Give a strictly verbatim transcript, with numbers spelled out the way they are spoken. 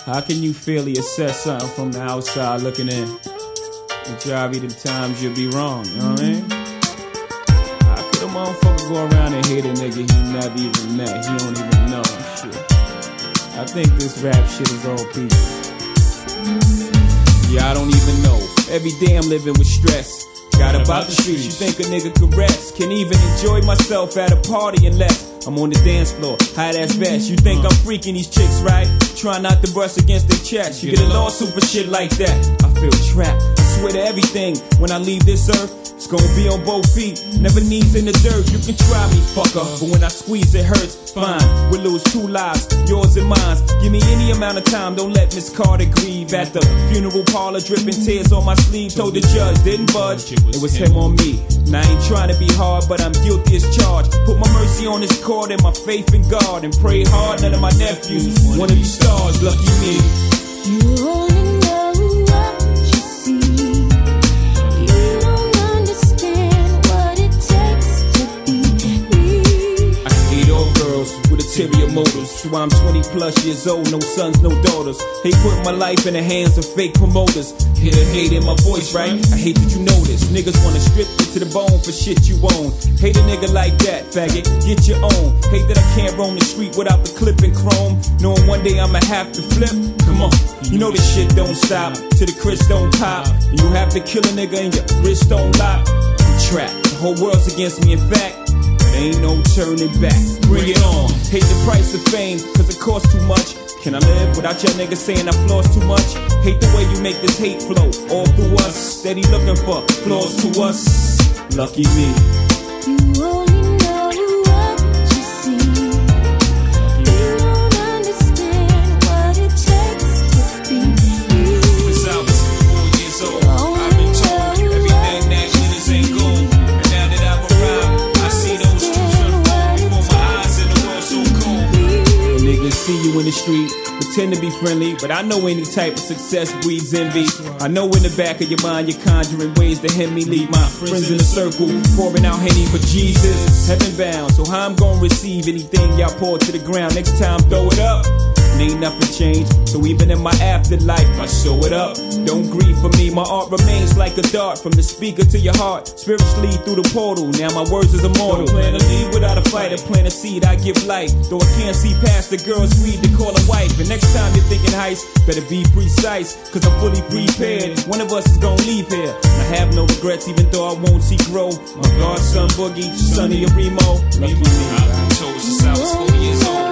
How can you fairly assess something from the outside looking in? Majority of the times you'll be wrong, you know what I mean? How could a motherfucker go around and hate a nigga he never even met, he don't even know and shit? I think this rap shit is all peace. Yeah, I don't even know. Every day I'm living with stress. Got about the streets, you think a nigga could rest. Can't even enjoy myself at a party unless I'm on the dance floor, high ass vest. You think I'm freaking these chicks, right? Try not to brush against their chest. You get a lawsuit for shit like that. I feel trapped. I swear to everything. When I leave this earth, it's gonna be on both feet. Never knees in the dirt. You can try me, fucker, but when I squeeze it hurts. Fine, we'll lose two lives, yours and mine. Give me any amount of time. Don't let Miss Carter grieve. At the funeral parlor, dripping tears on my sleeve. Told the judge, didn't budge. It was him on me. And I ain't trying to be hard, but I'm guilty as charged. Put my mercy on his court and my faith in God, and pray hard. None of my nephews wanna be stars. Lucky me. You only know what you see. You don't understand what it takes to be me. I hate all girls with ulterior motives. So I'm twenty plus years old, no sons, no daughters. Hate putting my life in the hands of fake promoters. Hear the hate in my voice, right? I hate that you know this. Niggas wanna strip you to the bone for shit you own. Hate a nigga like that, faggot, get your own. Hate that I can't roam the street without the clip and chrome. Knowing one day I'ma have to flip. Come on, you know this shit don't stop till the Chris don't pop. And you have to kill a nigga and your wrist don't lock. I'm trapped, the whole world's against me, in fact. Ain't no turning back, bring it on. Hate the price of fame, cause it costs too much. Can I live without your niggas saying I floss too much? Hate the way you make this hate flow all through us. Steady looking for flaws to us. Lucky me. You only know what you see. You don't understand what it takes to be me. Since I was four years old, I've been told everything that glitters ain't gold. And now that I've arrived, I see those truths unfold before my eyes and the world so cold. When niggas see you in the street, pretend to be friendly, but I know any type of success breeds envy. I know in the back of your mind you're conjuring ways to hem me. Leave my friends in a circle, pouring out Henny for Jesus. Heaven bound, so how I'm gonna receive anything y'all pour to the ground? Next time throw it up. And ain't nothing changed, so even in my afterlife I show it up. Don't grieve for me, my art remains like a dart from the speaker to your heart, spiritually through the portal. Now my words is immortal. Don't plan to leave without a fight, I plant a seed, I give life. Though I can't see past the girl's greed to call a wife. And next time you're thinking heist, better be precise, cause I'm fully prepared. One of us is gonna leave here. And I have no regrets even though I won't see grow. My godson Boogie, Sonny or Remo. Lucky me. I've been told since I was four years old.